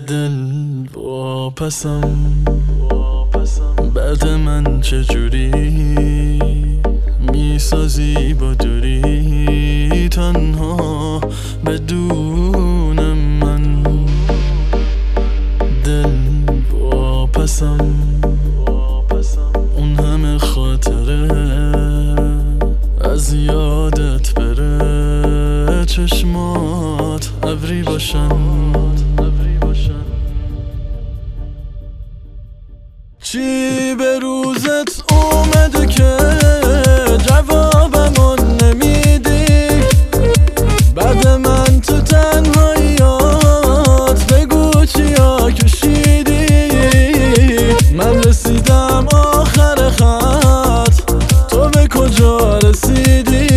دل واپسم بعد من چجوری میسازی با دوری تنها بدون من. دل واپسم اون همه خاطره از یادت بره، چشمات ابری باشن. چی به روزت اومده که جوابمون نمیدی؟ بعد من تو تنهاییات بگو چیا کشیدی؟ من رسیدم آخر خط، تو به کجا رسیدی؟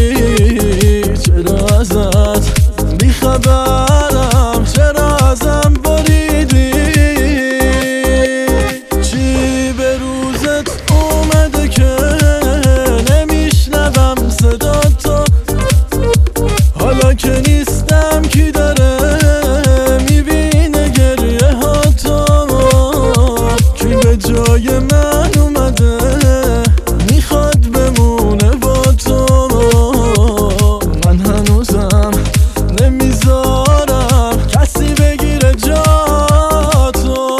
چرا ازت بیخبرم، چرا ازم بریدی؟ چی به روزت اومده که نمیشنوم صدا تو؟ حالا که نیستم کی داره میبینه گریه ها تو؟ کی به جای من اومده میخواد بمونه با تو؟ من هنوزم نمیذارم کسی بگیره جا تو.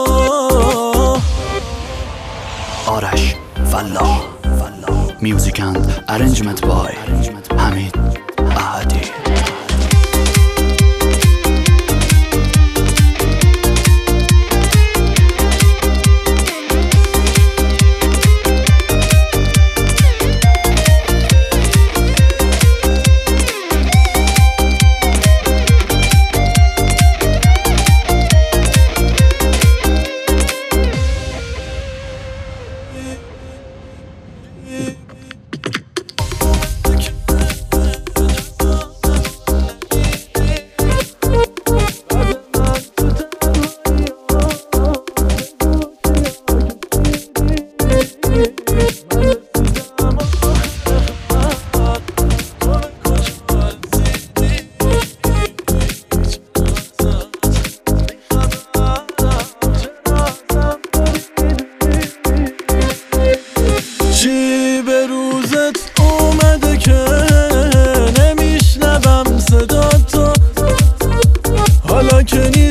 آرش فلاح میوزیک اند ارنجمنت بای حمید احدی. چی به روزت اومده که نمیشنوم صدا تو؟ حالا که